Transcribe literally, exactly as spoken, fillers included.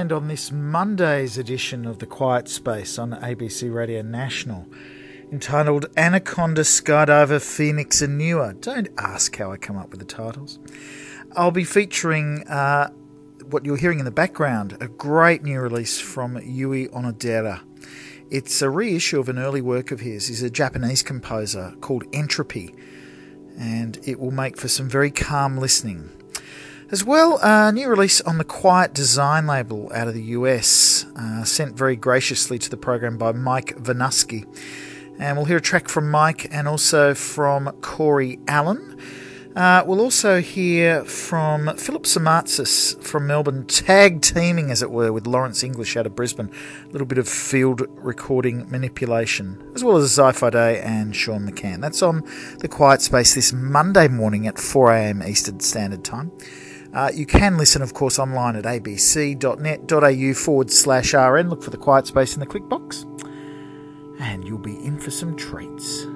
find on this Monday's edition of The Quiet Space on A B C Radio National, entitled Anaconda, Skydiver, Phoenix and Newer. Don't ask how I come up with the titles. I'll be featuring uh, what you're hearing in the background, a great new release from Yui Onodera. It's a reissue of an early work of his. He's a Japanese composer called Entropy, and it will make for some very calm listening. As well, a new release on the Quiet Design label out of the U S, uh, sent very graciously to the program by Mike Vanusky. And we'll hear a track from Mike and also from Corey Allen. Uh, we'll also hear from Philip Samatsis from Melbourne, tag teaming, as it were, with Lawrence English out of Brisbane. A little bit of field recording manipulation, as well as Zi-Fi Day and Sean McCann. That's on The Quiet Space this Monday morning at four a.m. Eastern Standard Time. Uh, you can listen, of course, online at abc.net.au forward slash RN. Look for The Quiet Space in the click box, and you'll be in for some treats.